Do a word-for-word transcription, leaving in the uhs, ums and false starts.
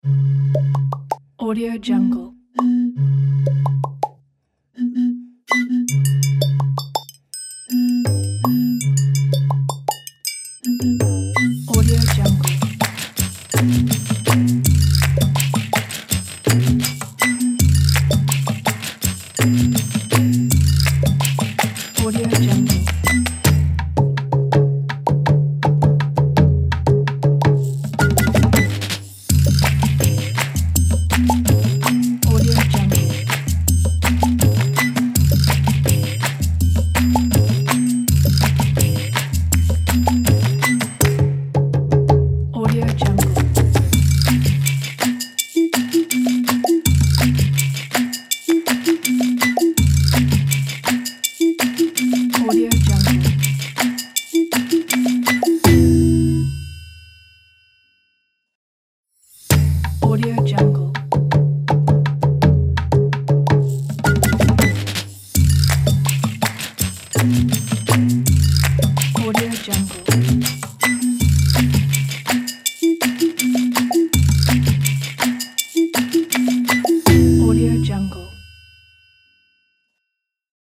Audio Jungle. Audio Jungle. Audio Jungle. Audio Jungle. Audio Jungle. Audio Jungle. Audio Jungle. Audio Jungle.